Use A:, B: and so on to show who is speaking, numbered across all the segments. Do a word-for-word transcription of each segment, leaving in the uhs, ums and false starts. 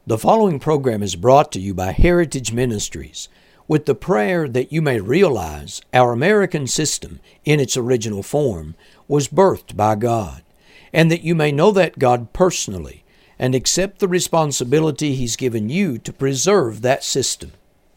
A: The following program is brought to you by Heritage Ministries, with the prayer that you may realize our American system, in its original form, was birthed by God, and that you may know that God personally and accept the responsibility He's given you to preserve that system.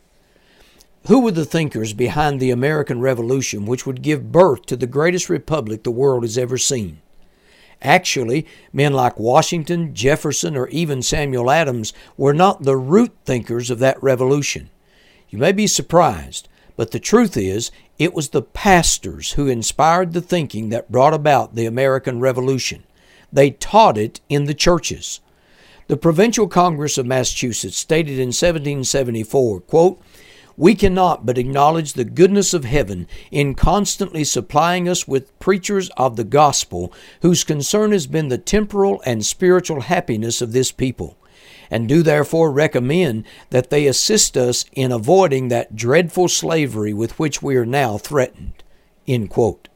A: Who were the thinkers behind the American Revolution, which would give birth to the greatest republic the world has ever seen? Actually, men like Washington, Jefferson, or even Samuel Adams were not the root thinkers of that revolution. You may be surprised, but the truth is, it was the pastors who inspired the thinking that brought about the American Revolution. They taught it in the churches. The Provincial Congress of Massachusetts stated in seventeen seventy-four, quote, "We cannot but acknowledge the goodness of heaven in constantly supplying us with preachers of the gospel whose concern has been the temporal and spiritual happiness of this people, and do therefore recommend that they assist us in avoiding that dreadful slavery with which we are now threatened." End quote.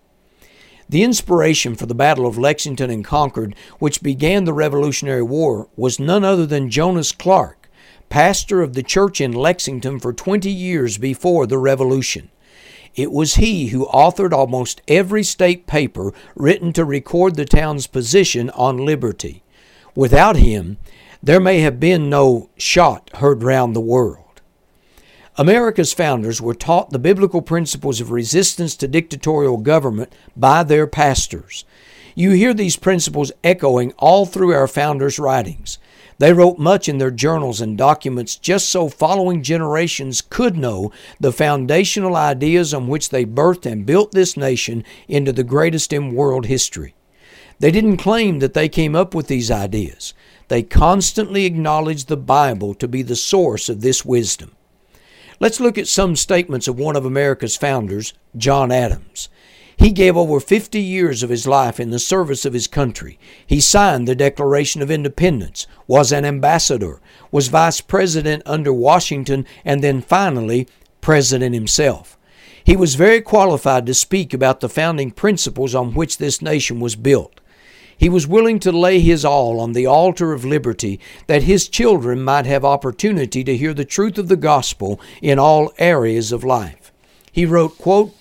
A: The inspiration for the Battle of Lexington and Concord, which began the Revolutionary War, was none other than Jonas Clark, pastor of the church in Lexington for twenty years before the Revolution. It was he who authored almost every state paper written to record the town's position on liberty. Without him, there may have been no shot heard round the world. America's founders were taught the biblical principles of resistance to dictatorial government by their pastors. You hear these principles echoing all through our founders' writings. They wrote much in their journals and documents just so following generations could know the foundational ideas on which they birthed and built this nation into the greatest in world history. They didn't claim that they came up with these ideas. They constantly acknowledged the Bible to be the source of this wisdom. Let's look at some statements of one of America's founders, John Adams. He gave over fifty years of his life in the service of his country. He signed the Declaration of Independence, was an ambassador, was vice president under Washington, and then finally, president himself. He was very qualified to speak about the founding principles on which this nation was built. He was willing to lay his all on the altar of liberty that his children might have opportunity to hear the truth of the gospel in all areas of life. He wrote, quote,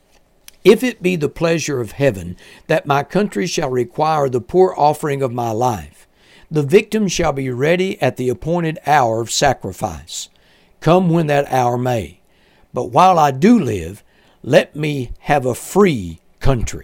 A: "If it be the pleasure of heaven that my country shall require the poor offering of my life, the victim shall be ready at the appointed hour of sacrifice, come when that hour may. But while I do live, let me have a free country."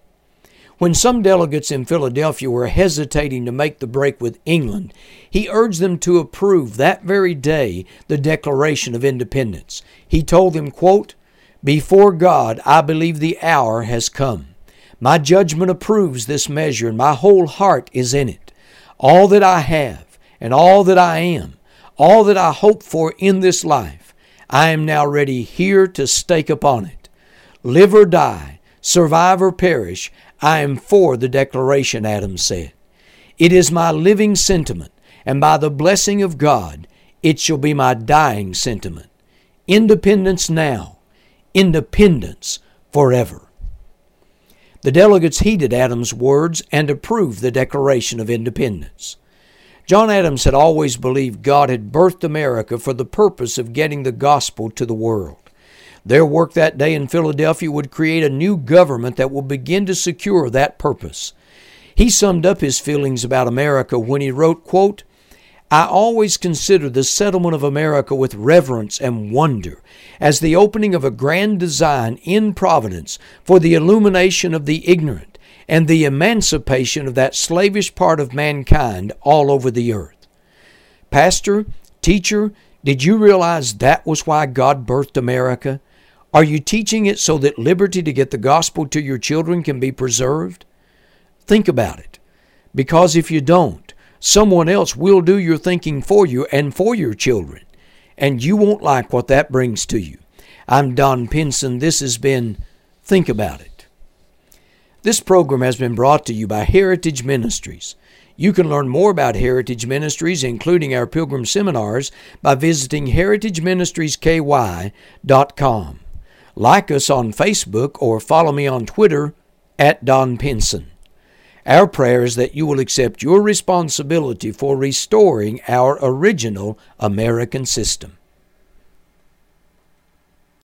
A: When some delegates in Philadelphia were hesitating to make the break with England, he urged them to approve that very day the Declaration of Independence. He told them, quote, "Before God, I believe the hour has come. My judgment approves this measure, and my whole heart is in it. All that I have, and all that I am, all that I hope for in this life, I am now ready here to stake upon it. Live or die, survive or perish, I am for the Declaration," Adams said. "It is my living sentiment, and by the blessing of God, it shall be my dying sentiment. Independence now. Independence forever." The delegates heeded Adams' words and approved the Declaration of Independence. John Adams had always believed God had birthed America for the purpose of getting the gospel to the world. Their work that day in Philadelphia would create a new government that would begin to secure that purpose. He summed up his feelings about America when he wrote, quote, "I always consider the settlement of America with reverence and wonder as the opening of a grand design in providence for the illumination of the ignorant and the emancipation of that slavish part of mankind all over the earth." Pastor, teacher, did you realize that was why God birthed America? Are you teaching it so that liberty to get the gospel to your children can be preserved? Think about it, because if you don't, someone else will do your thinking for you and for your children, and you won't like what that brings to you. I'm Don Pinson. This has been Think About It. This program has been brought to you by Heritage Ministries. You can learn more about Heritage Ministries, including our Pilgrim Seminars, by visiting heritage ministries k y dot com. Like us on Facebook or follow me on Twitter at Don Pinson. Our prayer is that you will accept your responsibility for restoring our original American system.